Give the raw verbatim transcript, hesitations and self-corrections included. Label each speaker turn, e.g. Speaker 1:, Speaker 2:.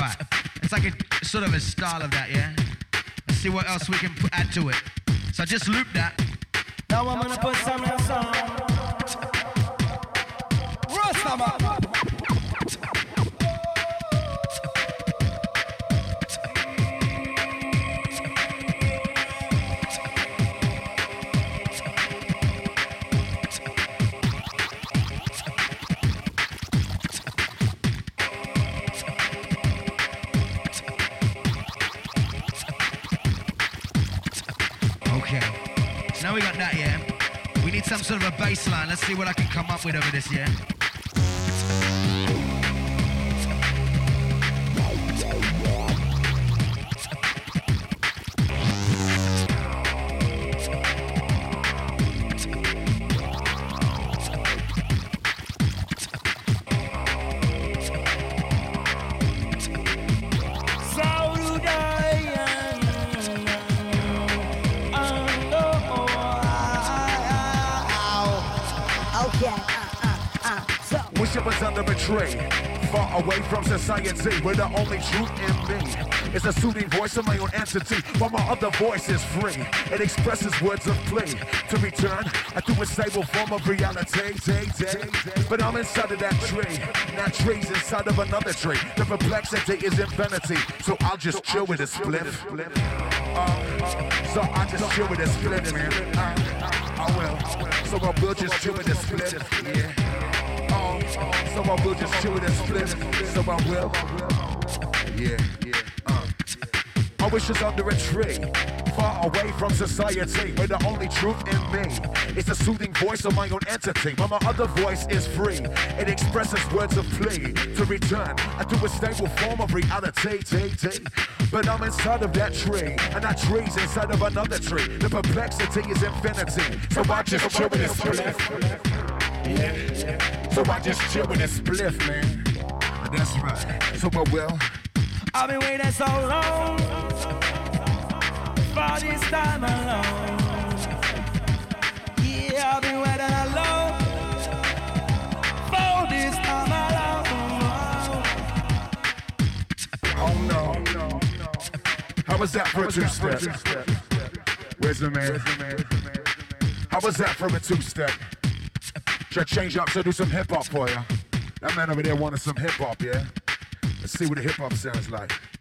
Speaker 1: Alright, it's like a sort of a style of that, yeah? Let's see what else we can put, add to it. So just loop that.
Speaker 2: Now I'm gonna put some else on. Rastaman.
Speaker 1: Now we got that, yeah? We need some sort of a bass line. Let's see what I can come up with over this, yeah?
Speaker 3: Was under a tree, far away from society, where the only truth in me is a soothing voice of my own entity, while my other voice is free. It expresses words of plea to return to a stable form of reality. Day, day, day. But I'm inside of that tree, that tree's inside of another tree. The perplexity is infinity, so I'll just chill with a spliff. Uh, so I just chill with a spliff, man. Uh, I will. So I will just chill with a spliff. Yeah. So I will just chill with a split. So I will. Yeah, yeah, uh. I wish it's under a tree, far away from society, where the only truth in me is the soothing voice of my own entity. But my other voice is free. It expresses words of plea to return to a stable form of reality. But I'm inside of that tree, and that tree's inside of another tree. The perplexity is infinity. So I just chill with a split. Yeah. So I just chill with a spliff, man. That's right. So I will.
Speaker 2: I've been waiting so long for this time alone. Yeah, I've been waiting alone for this time alone.
Speaker 3: Oh no. How was that for a two-step? Where's the man? How was that for a two-step? Should I change up, so do some hip hop for ya? That man over there wanted some hip hop, yeah? Let's see what the hip hop sounds like.